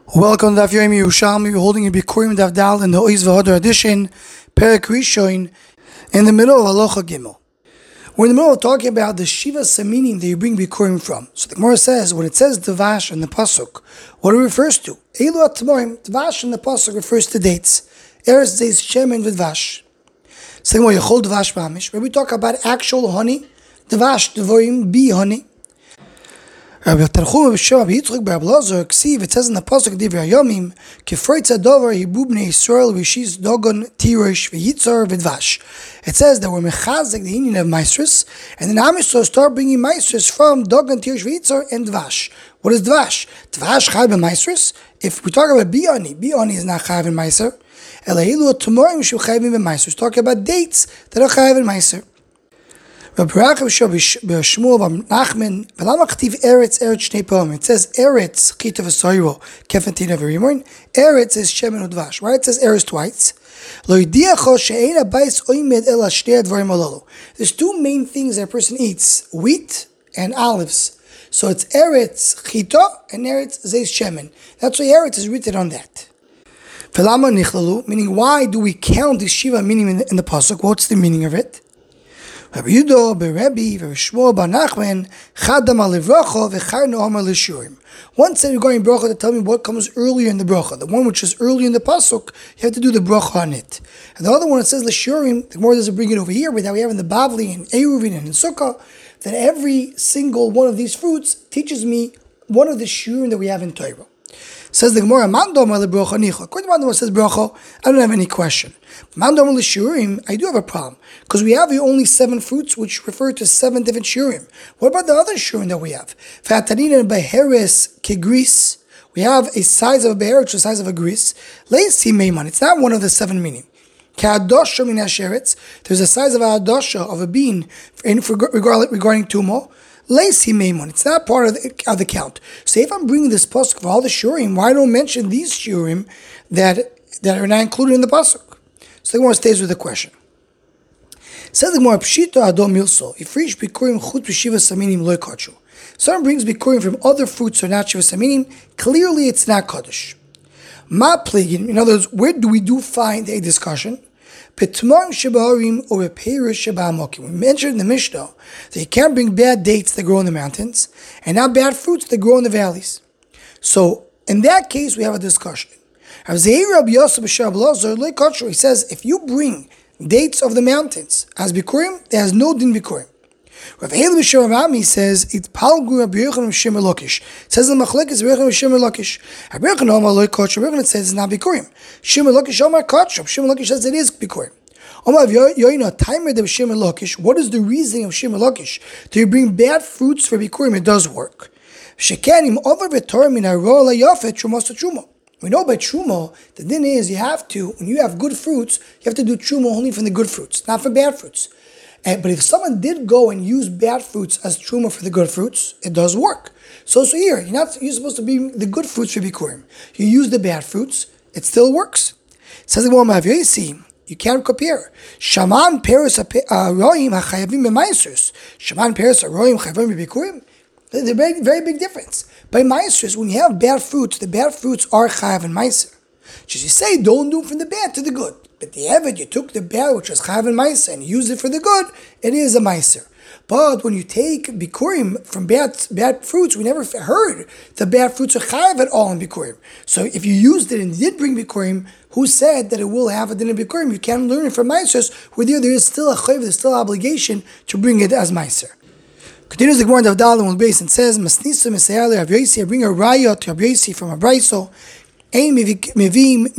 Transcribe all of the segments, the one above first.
Welcome to Daf Yomi Yerushalmi. We're holding a Bikurim Daf Dal in the Oiz V'Hodar edition, Perek Rishon, in the middle of Halacha Gimel. We're in the middle of talking about the Shiva Saminim that you bring Bikurim from. So the Gemara says, when it says Dvash in the Pasuk, what it refers to? Eilu Atmorim, Dvash in the Pasuk refers to dates. Eretz Zeis Shemen V'Dvash. So the Gemara, Yechol Dvash Mamish, where we talk about actual honey, Dvash, Devorim, be honey. Rabbi Tanchuma b'Shem Rabbi Yitzchak bar Abelazar Ksiv. It says in the pasuk Divrei Hayomim, Kefreitza Dover Hibu Bnei Yisrael Rishis Dogon Tirosh V'Yitzar V'Dvash. It says that we're mechazek the union of Maestris, and then Am Yisrael start bringing Maestris from Dogon Tirosh V'Yitzar and Dvash. What is Dvash? Dvash Chayv and Maestris. If we talk about Bi'ani is not Chayv and Meiser. Elahilu Tumorim Shu Chayvim and Maestris. Talking about dates that are Chayv and Meiser. It says Eretz Chita v'Soiro Kefentina v'Rimon. Eretz is Shemen Udvash. Right? It says Eretz twice. There's two main things that a person eats: wheat and olives. So it's Eretz Chita and Eretz Zeis Shemen. That's why Eretz is written on that. Meaning, why do we count this Shiva meaning in the pasuk? What's the meaning of it? Rabbi Yudo, Berebi, Verishmo, Banachman, Chadam al-Livracha, V'charno Amar l'Shurim. One said regarding bracha to tell me what comes earlier in the bracha. The one which is early in the pasuk, you have to do the bracha on it. And the other one, it says l'Shurim, the Gemara doesn't bring it over here, but that we have in the Bavli, and Eruvin, and in Sukkah, that every single one of these fruits teaches me one of the Shurim that we have in Torah. Says the Gemara, Mandom al-Bracha nicha. According to Mandom, it says bracha, I don't have any question. Mandom al-Shurim, I do have a problem. Because we have here only 7 fruits, which refer to 7 different Shurim. What about the other Shurim that we have? Fatanin and Beheres kegris. We have a size of a beher, which is the size of a gris. Leisi meiman. It's not one of the 7 meaning. Ka'adosha min hasheretz. There's a size of a adosha, of a bean, regarding tumo. Lacy Maimon, it's not part of the count. So if I'm bringing this pasuk for all the shurim, why don't I mention these shurim that are not included in the pasuk? So the Gemara stays with the question. Says the Gemara, Pshito Adom Milso, Ifrish Bikurim Chut B'Shiva Saminim Lo Kachu. Someone brings Bikurim from other fruits or not Shiva Saminim, clearly it's not Kaddish. Ma Pligin, in other words, where do we find a discussion? Petmar Shebarim or Perish Shebamokim. We mentioned in the Mishnah that you can't bring bad dates that grow in the mountains and not bad fruits that grow in the valleys. So in that case, we have a discussion. He says if you bring dates of the mountains as Bikurim, there has no din Bikurim. Rav Heli b'Shem Rami says it's Palgu Rabbi Yochanan Shimon Lakish. It says in the Machlekes Rabbi Yochanan Shimon Lakish. Rabbi Yochanan Omar Lo Kotsh. Rabbi Yochanan says it's not Bikurim. Shimon Lakish Omar Kotsh. Shimon Lakish says it is Bikurim. Omar Yoina Timer de Shimon Lakish. What is the reasoning of Shimon Lakish? Do you bring bad fruits for Bikurim? It does work. Shekanim over v'Torah min harola yafet trumos truma. We know by truma, the din is you have to, when you have good fruits, you have to do truma only from the good fruits, not for bad fruits. But if someone did go and use bad fruits as truma for the good fruits, it does work. So here, you're supposed to be the good fruits for Bikurim. You use the bad fruits, it still works. It says you can't compare. Shaman peres roim hachayavim b'maisers. Shaman peres roim chayavim b'Bikurim. There's a very, very big difference. By maisers, when you have bad fruits, the bad fruits are chayav and maiser. Just you say, don't do from the bad to the good. But the Evid, you took the bad, which was chayav and meiser, and used it for the good, it is a meiser. But when you take Bikurim from bad fruits, we never heard the bad fruits are chayav at all in Bikurim. So if you used it and did bring Bikurim, who said that it will have a din of Bikurim? You can't learn it from meisers, where there is still a chayav, there's still an obligation to bring it as meiser. Continues the Gemara of Dalam on base and says, Masnisa Mesayale Rav Yosi, I bring a raya to Rav Yosi from a braiso. You don't bring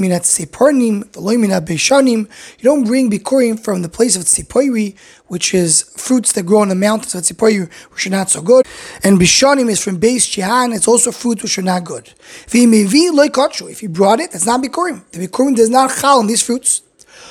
Bikurim from the place of Tzipoiri, which is fruits that grow on the mountains of Tzipoiri, which are not so good. And Bishanim is from Beis Chihan, it's also fruits which are not good. If you brought it, that's not Bikurim. The Bikurim does not chal on these fruits.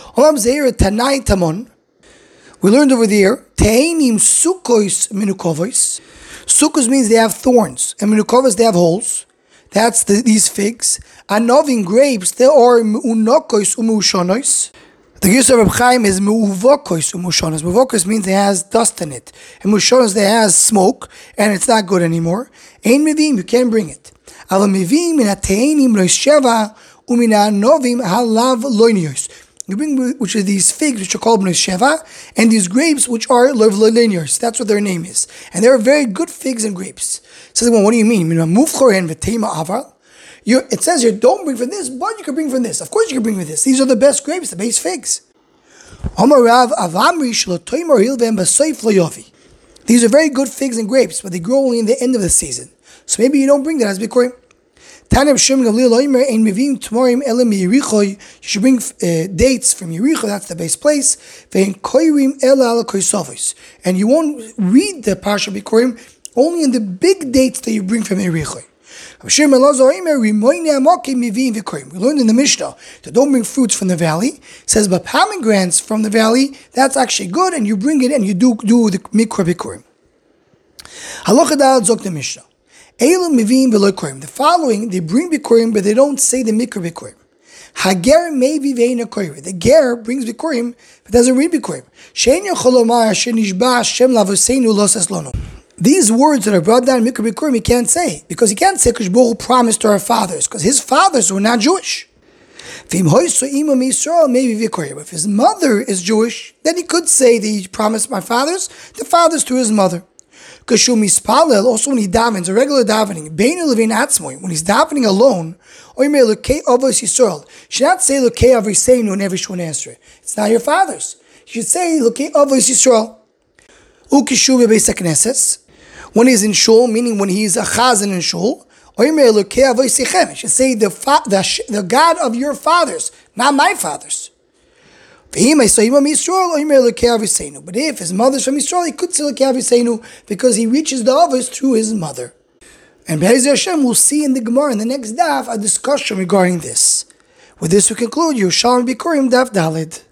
We learned over there, Sukkos means they have thorns, and Minukovos they have holes. That's these figs. Anovin grapes, they are unokos umushanois. The Gisa of Reb Chaim is Mu'uvokos u'mushonos. Mu'uvokos means it has dust in it. And mushonos, it has smoke, and it's not good anymore. Ein mivim, you can't bring it. Aval mivim min ha'teinim lo sheva u'min ha'novim halav lo niyos. You bring which are these figs which are called bnei sheva, and these grapes which are lo niyos. That's what their name is. And they are very good figs and grapes. Says, well, what do you mean? It says here, don't bring from this, but you can bring from this. Of course you can bring from this. These are the best grapes, the base figs. These are very good figs and grapes, but they grow only in the end of the season. So maybe you don't bring that as bikurim. You should bring dates from Yericho, that's the base place. And you won't read the Parsha Bikurim only in the big dates that you bring from Yericho. We learned in the Mishnah that don't bring fruits from the valley. It says, but pomegranates from the valley, that's actually good, and you bring it and you do the Mikra Bikurim. Halacha Daled Zok the Mishnah. The following, they bring Bikurim, but they don't say the Mikra Bikurim. Hager maybe veina koyre. The ger brings bikurim, but doesn't read bikurim. These words that are brought down in Mikra Bikurim, he can't say, because he can't say Kadosh Baruch Hu promised to our fathers, because his fathers were not Jewish. But if his mother is Jewish, then he could say that he promised my fathers, the fathers to his mother. Also when he davens, a regular davening, when he's davening alone, should not say it's not your fathers. You should say when he's in shul, meaning when he's a chazan in shul, you should say the God of your fathers, not my fathers. But if his mother's from Yisrael, he could say Lekei Aviseinu because he reaches the others through his mother. And Be'ezer Hashem, we'll see in the Gemara in the next daf a discussion regarding this. With this we conclude Yerushalmi Bikurim Daf Daled.